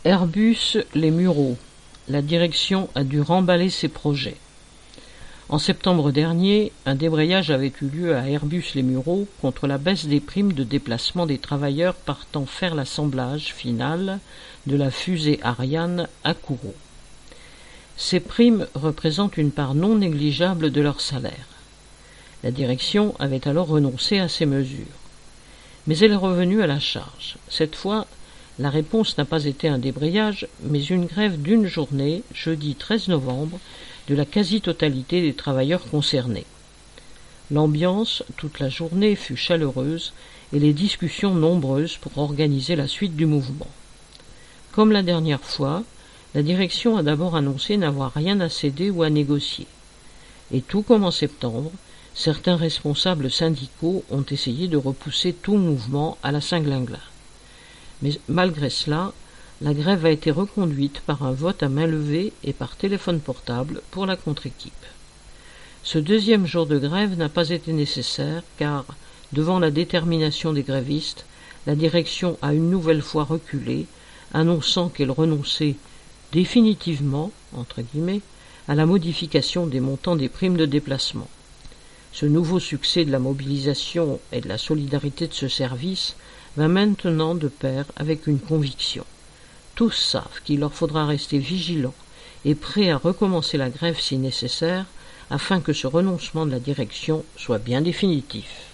Airbus Les Mureaux. La direction a dû remballer ses projets. En septembre dernier, un débrayage avait eu lieu à Airbus Les Mureaux contre la baisse des primes de déplacement des travailleurs partant faire l'assemblage final de la fusée Ariane à Kourou. Ces primes représentent une part non négligeable de leur salaire. La direction avait alors renoncé à ces mesures. Mais elle est revenue à la charge. Cette fois, la réponse n'a pas été un débrayage, mais une grève d'une journée, jeudi 13 novembre, de la quasi-totalité des travailleurs concernés. L'ambiance, toute la journée, fut chaleureuse et les discussions nombreuses pour organiser la suite du mouvement. Comme la dernière fois, la direction a d'abord annoncé n'avoir rien à céder ou à négocier. Et tout comme en septembre, certains responsables syndicaux ont essayé de repousser tout mouvement à la Saint-Glinglin. Mais malgré cela, la grève a été reconduite par un vote à main levée et par téléphone portable pour la contre-équipe. Ce deuxième jour de grève n'a pas été nécessaire car, devant la détermination des grévistes, la direction a une nouvelle fois reculé, annonçant qu'elle renonçait définitivement, entre guillemets, à la modification des montants des primes de déplacement. Ce nouveau succès de la mobilisation et de la solidarité de ce service va maintenant de pair avec une conviction. Tous savent qu'il leur faudra rester vigilants et prêts à recommencer la grève si nécessaire, afin que ce renoncement de la direction soit bien définitif.